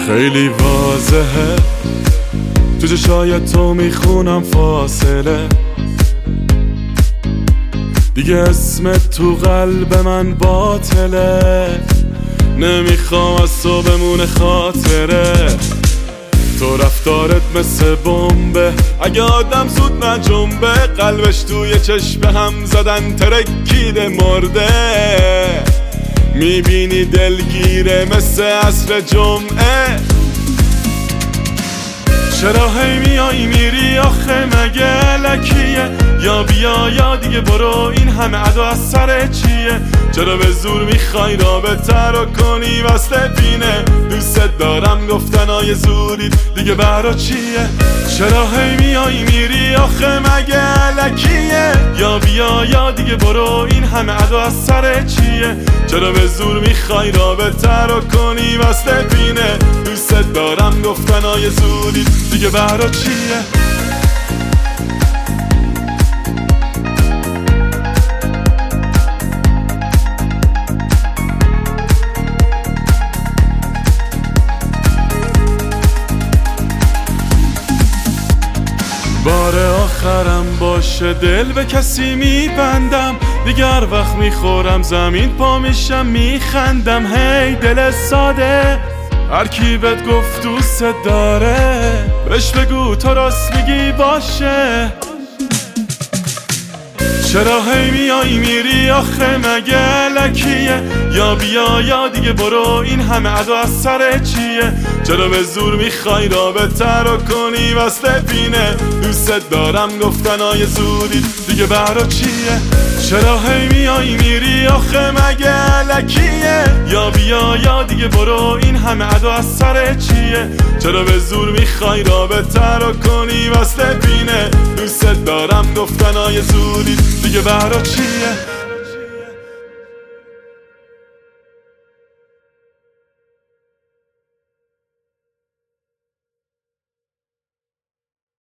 خیلی واضحه تو چشای تو میخونم فاصله، دیگه اسمت تو قلب من باطله، نمیخوام از تو بمونه خاطره. تو رفتارت مثل بمبه، اگه آدم زود نجنبه قلبش توی چشم هم زدن ترکیده مرده. میبینی دلگیره مثل عصر جمعه، چرا هی میای میری آخه مگه لکیه؟ یا بیا یا دیگه برو، این همه ادا از سر چیه؟ چرا به زور میخوای رابطه رو کنی وصل بینه؟ دوست دارم گفتنای زوری دیگه برا چیه؟ چرا هی میای میری آخه مگه لکیه؟ یا بیا یا دیگه برو، این همه ادا از سر چیه؟ چرا به زور میخوای رابطه رو کنی وصل بینه؟ دوست دارم گفتنای زوری دیگه برا چیه؟ بار آخرم باشه دل به کسی میبندم، دیگر وقت میخورم زمین پا میشم میخندم. هی دل ساده هر کی بهت گفت دوست داره، بهش بگو تو راست میگی باشه. چرا هی میای میری آخه مگه لکیه؟ یا بیا یا دیگه برو، این همه ادا از سر چیه؟ چرا به زور میخوای رابطه رو کنی وصل بینه؟ دوست دارم گفتنای زوری دیگه برا چیه؟ چرا هی میای میری آخه مگه لکیه؟ یا بیا یا دیگه برو، این همه ادا از سر چیه؟ چرا به زور میخوای رابطه رو کنی وصل بینه؟ دوست دارم گفتنای زوری دیگه برا چیه؟